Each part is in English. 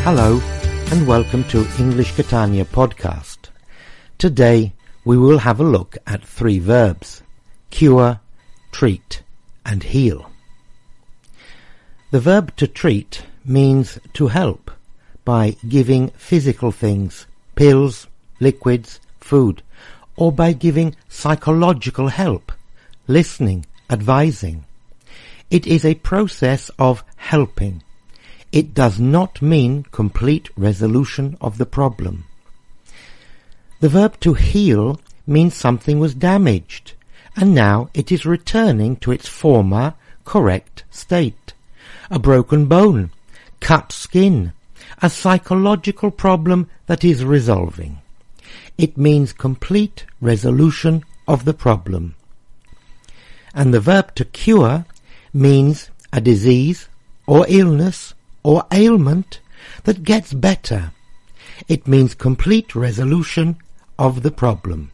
Hello and welcome to English Catania podcast. Today we will have a look at 3 verbs: cure, treat and heal. The verb to treat means to help by giving physical things, pills, liquids, food, or by giving psychological help, listening, advising. It is a process of helping. It does not mean complete resolution of the problem. The verb to heal means something was damaged, and now it is returning to its former correct state. A broken bone, cut skin, a psychological problem that is resolving. It means complete resolution of the problem. And the verb to cure means a disease or illness or ailment that gets better. It means complete resolution of the problem.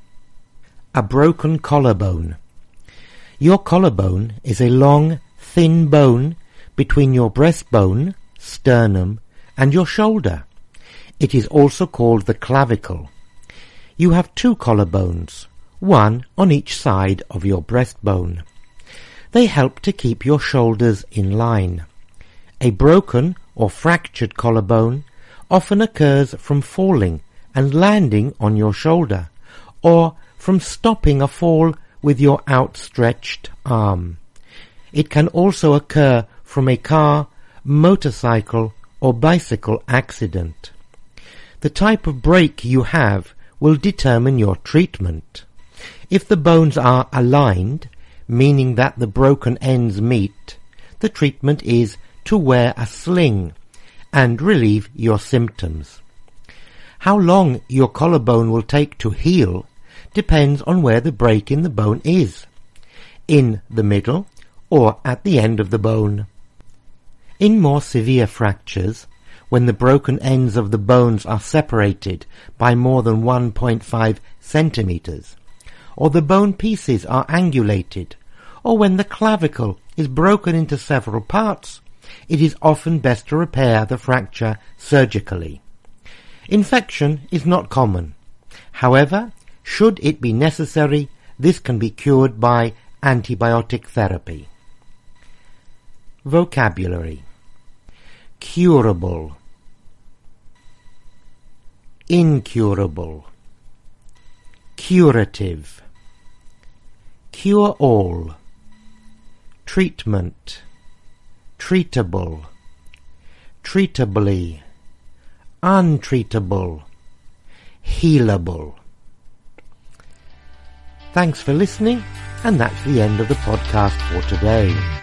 A broken collarbone. Your collarbone is a long, thin bone between your breastbone, sternum, and your shoulder. It is also called the clavicle. You have 2 collarbones, one on each side of your breastbone. They help to keep your shoulders in line. A broken or fractured collarbone often occurs from falling and landing on your shoulder, or from stopping a fall with your outstretched arm. It can also occur from a car, motorcycle, or bicycle accident. The type of break you have will determine your treatment. If the bones are aligned, meaning that the broken ends meet, the treatment is to wear a sling and relieve your symptoms. How long your collarbone will take to heal depends on where the break in the bone is, in the middle or at the end of the bone. In more severe fractures, when the broken ends of the bones are separated by more than 1.5 centimeters, or the bone pieces are angulated, or when the clavicle is broken into several parts, it is often best to repair the fracture surgically. Infection is not common. However, should it be necessary, this can be cured by antibiotic therapy. Vocabulary: curable, incurable, curative, cure-all, treatment, treatable, treatably, untreatable, healable. Thanks for listening, and that's the end of the podcast for today.